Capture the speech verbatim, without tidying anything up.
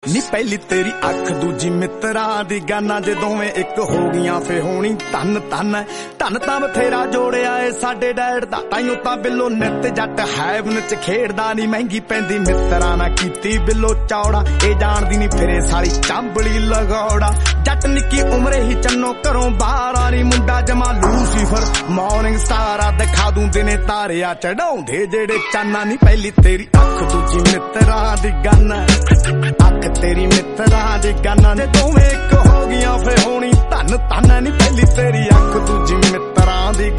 नी पहली तेरी अख दूजी मित्रा दी गाना जे दोवें एक हो गईयां फे होनी धन धन धन तां बथेरा जोड़िया ए साडे डैड दा ताइयों तां बिल्लो नित जट हैवन च खेड़दा नी महंगी पैंदी मित्रा ना कीती बिल्लो चौड़ा ए जानदी नी फिरे साली चांबली लगौड़ा जट निक्की उमरे ही चन्नो घरों बाहर आनी मुंडा जमा लूसीफर मॉर्निंग स्टार आ दिखा दूं दिने तारे आ चढ़ाउंदे जेड़े चाना नी पहली तेरी अख दूजी मित्रा दी गाना अख तेरी मित्रा दी गाना ने दोवें एक हो गईयां फे होनी धन धन नी पहली